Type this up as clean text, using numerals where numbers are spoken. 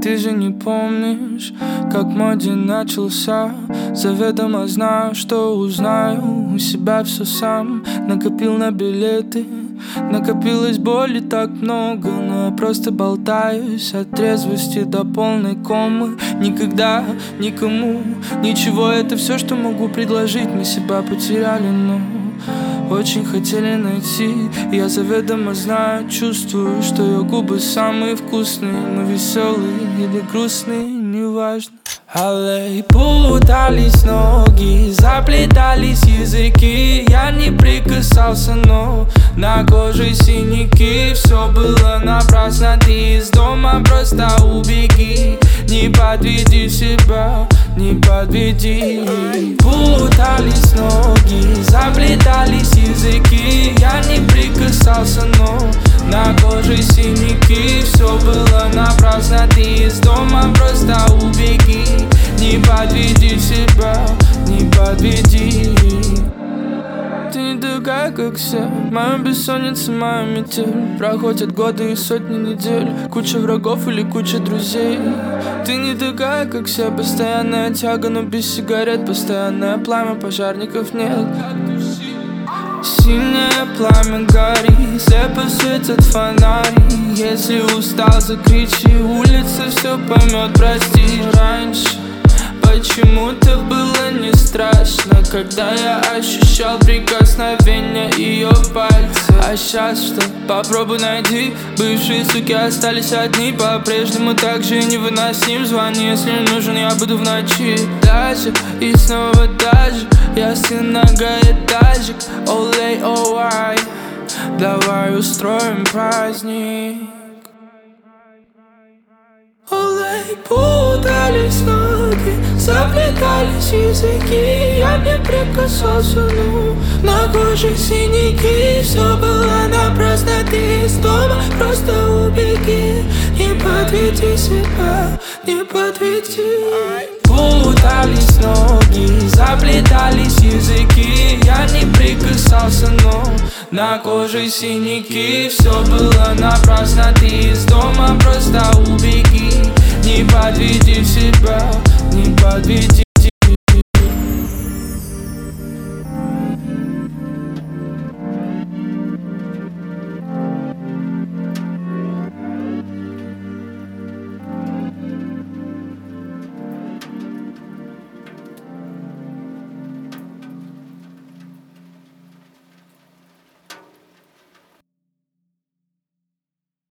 Ты же не помнишь, как мой день начался. Заведомо знаю, что узнаю у себя все сам. Накопил на билеты, накопилось боли так много, но я просто болтаюсь от трезвости до полной комы. Никогда, никому, ничего, это все, что могу предложить. Мы себя потеряли, но очень хотели найти. Я заведомо знаю, чувствую, что ее губы самые вкусные. Мы веселые или грустные, неважно. Аллей, путались ноги, заплетались языки. Я не прикасался, но на коже синяки. Все было напрасно, ты из дома просто убеги. Не подведи себя, не подведи. Путались ноги, заплетались языки. Я не прикасался, но на коже синяки. Все было напрасно, ты из дома просто убеги. Не подведи себя, не подведи. Ты не такая, как все. Моя бессонница, моя метель. Проходят годы и сотни недель. Куча врагов или куча друзей. Ты не такая, как все. Постоянная тяга, но без сигарет. Постоянное пламя, пожарников нет. Синее пламя горит, слепо светят фонари. Если устал, закричи, улица все поймет, прости. Раньше почему-то было не страшно, когда я ощущал прикосновение ее пальцев. А сейчас что? Попробуй найди. Бывшие суки остались одни. По-прежнему так же невыносим. Звони, если нужен, я буду в ночи. Даже и снова даже. Я сын многоэтажек. Олей, оуай, давай устроим праздник. Олей, путались ноги, заплетались языки. Я не прикасался, но на коже синяки. Все было напрасно, ты из дома просто убеги. Не подведи себя, не подведи. Путались ноги, заплетались языки. Я не прикасался, но на коже синяки. Все было напрасно, ты из дома просто убеги. Не подведи себя, не подведи.